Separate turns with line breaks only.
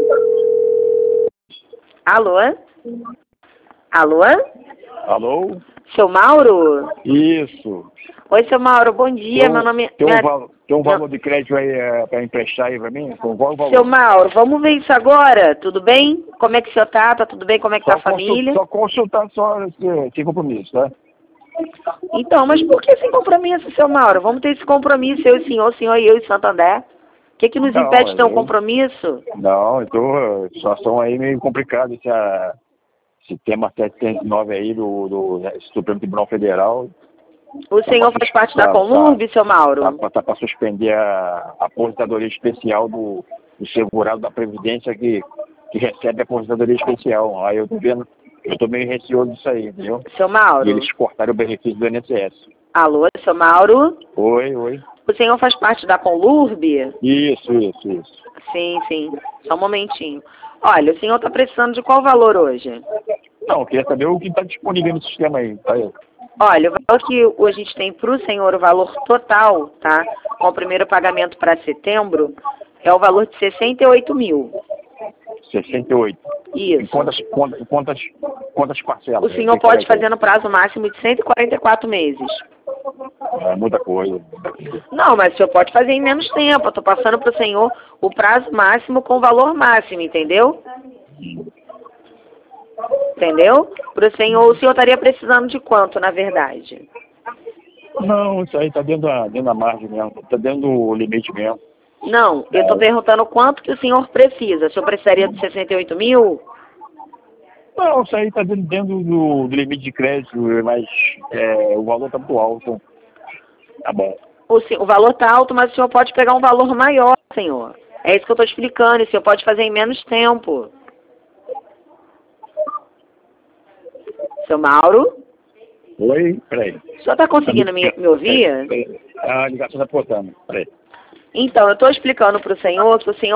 Alô? Alô?
Alô?
Seu Mauro?
Isso.
Oi, seu Mauro, bom dia. Meu nome é...
Tem um valor de crédito aí para emprestar aí para mim? Qual o valor?
Seu Mauro, vamos ver isso agora? Tudo bem? Como é que o senhor tá? Tá tudo bem? Como é que tá a família?
Só consultar só sem compromisso, tá?
Então, mas por que sem compromisso, seu Mauro? Vamos ter esse compromisso, eu e o senhor e eu e Santo André. O que nos impede de ter um compromisso?
Não, então, situação aí meio complicada esse tema 709 aí do Supremo Tribunal Federal.
O senhor faz parte da Conlurb, seu Mauro?
Tá para suspender a aposentadoria especial do segurado da Previdência que recebe a aposentadoria especial. Aí eu tô meio receoso disso aí, entendeu?
Seu Mauro?
E eles cortaram o benefício do INSS.
Alô, seu Mauro?
Oi.
O senhor faz parte da Conlurb?
Isso.
Sim. Só um momentinho. Olha, o senhor está precisando de qual valor hoje?
Não, eu queria saber o que está disponível no sistema aí, tá?
Olha, o valor que a gente tem para o senhor, o valor total, tá? Com o primeiro pagamento para setembro, é o valor de 68 mil.
68.
Isso.
Em quantas parcelas?
O senhor pode fazer no prazo máximo de 144 meses.
É muita coisa.
Não, mas o senhor pode fazer em menos tempo. Eu estou passando para o senhor o prazo máximo com o valor máximo, entendeu? Entendeu? O senhor estaria precisando de quanto, na verdade?
Não, isso aí está dentro da margem mesmo. Está dentro do limite mesmo.
Não, eu estou perguntando quanto que o senhor precisa. O senhor precisaria de 68 mil?
Não, isso aí está dentro do limite de crédito, mas o valor está muito alto. Tá bom.
O valor está alto, mas o senhor pode pegar um valor maior, senhor. É isso que eu estou explicando. O senhor pode fazer em menos tempo. Seu Mauro?
Oi, peraí.
O senhor está conseguindo me ouvir?
A ligação está cortando, peraí.
Então, eu estou explicando para o senhor que o senhor